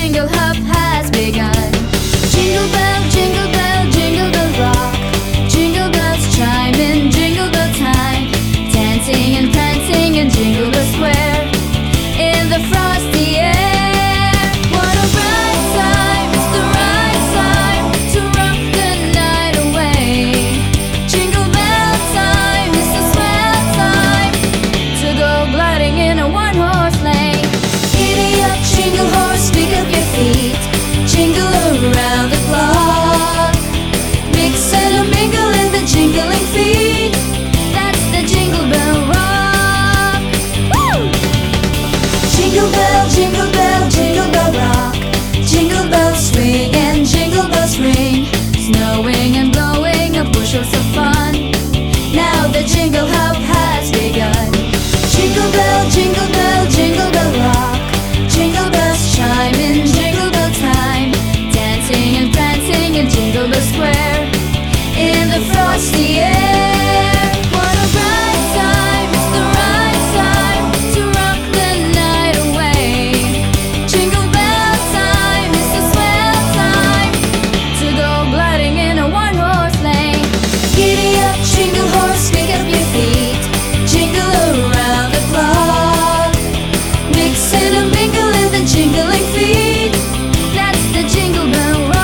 jingle hop has begun. Jingle bell, jingle bell rock. Jingle bells chime in jingle bell time. Dancing and prancing in Jingle Bell Square, in the frosty air. What a right time, it's the right time to rock the night away. Jingle bell time, it's a swell time to go gliding in a one-horse sleigh. Giddy up, jingle horse, pick up your feet. Jingle around the clock. Mix and mingle in the jingling feet. That's the Jingle Bell Rock. Woo! Jingle bell, jingle bell, jingle bell rock. Jingle bells swing and jingle bells ring. Snowing and blowing up bushels of fun. Now the jingle hop has begun. Jingle bell, jingle bell, jingle bell rock. Jingle bells chime in jingle bell time. Dancing and prancing in Jingle Bell Square, in the frosty air. What a right time, it's the right time to rock the night away. Jingle bell time, it's a swell time to go gliding in a one-horse sleigh. Giddy up, jingle horse, pick up your feet. Jingle around the clock. Mix and mingle in the jingling feet. That's the Jingle Bell Rock.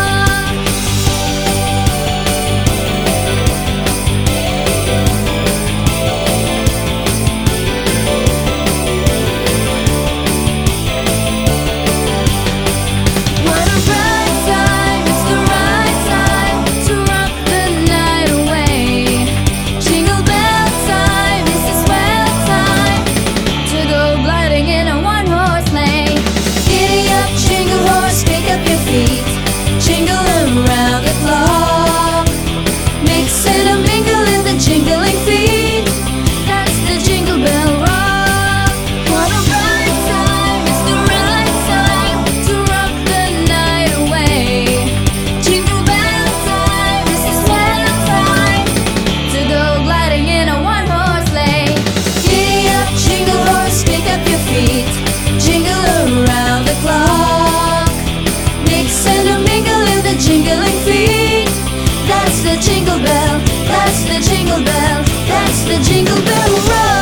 What a right time, it's the right time to rock the night away. Jingle bell time, it's a swell time to go gliding in a one-horse sleigh. Giddy up, jingle horse, pick up your feet. Jingle around the clock. Mix and mingle in the jingling feet. That's the Jingle Bell Rock. What a right time, it's the right time to rock the night away. Jingle bell time, it's a swell time to go gliding in a one-horse sleigh. Giddy up, jingle horse, pick up your feet. Jingle around the clock. Mix and mingle in the jingling feet. That's the Jingle Bell, that's the Jingle Bell, that's the Jingle Bell Rock.